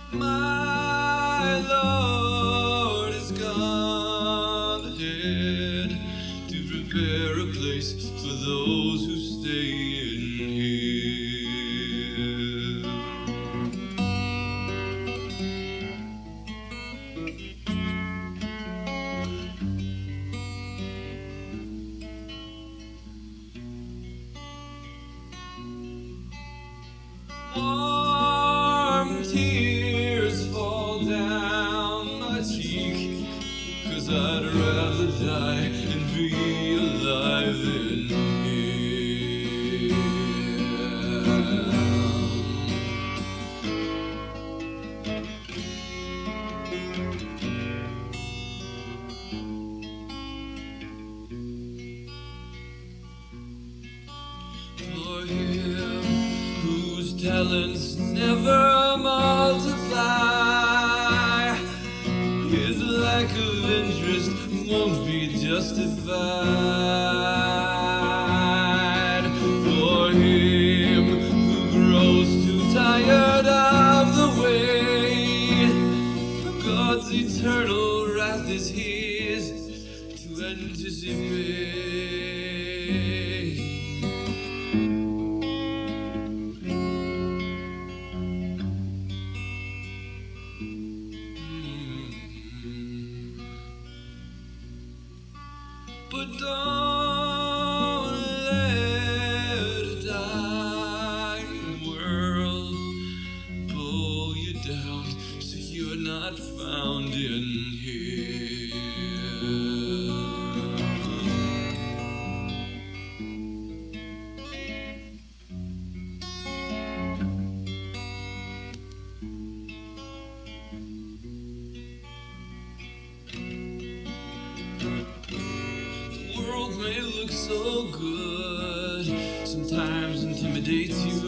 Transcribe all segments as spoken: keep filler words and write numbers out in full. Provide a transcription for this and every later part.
My Lord has gone ahead to prepare a place for those who stay in Him. Warm tears fall down my cheek, 'cause I'd rather die and be alive than here. For him whose talents never multiply, his lack of interest won't be justified. For him who grows too tired of the wait, God's eternal wrath is his to anticipate. But don't let a dying world pull you down so you're not found in here. The world may look so good, sometimes intimidates you.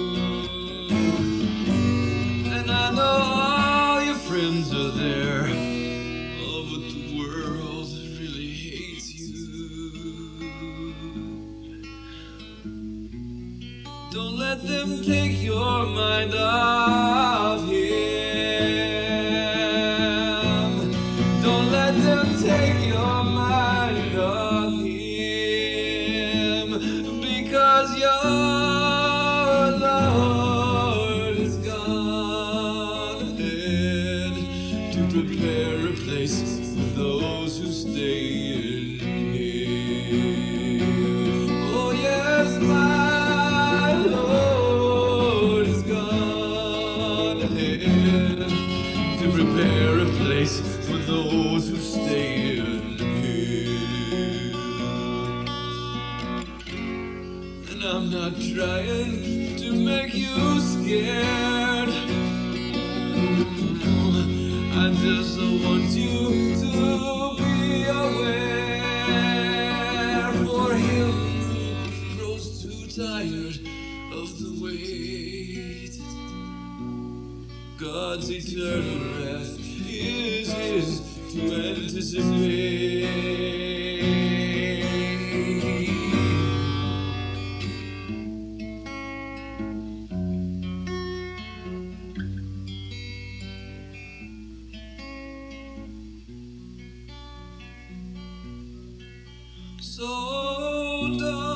And I know all your friends are there, oh, but the world really hates you. Don't let them take your mind off Him. Don't let them take your mind off Him, because your Lord has gone ahead to prepare a place for those who stay in Him. Oh yes, my Lord has gone ahead to prepare a place for those who stay in Him. And I'm not trying to make you scared, I just want you to be aware. For him who grows too tired of the wait, God's eternal wrath is his to anticipate. So don't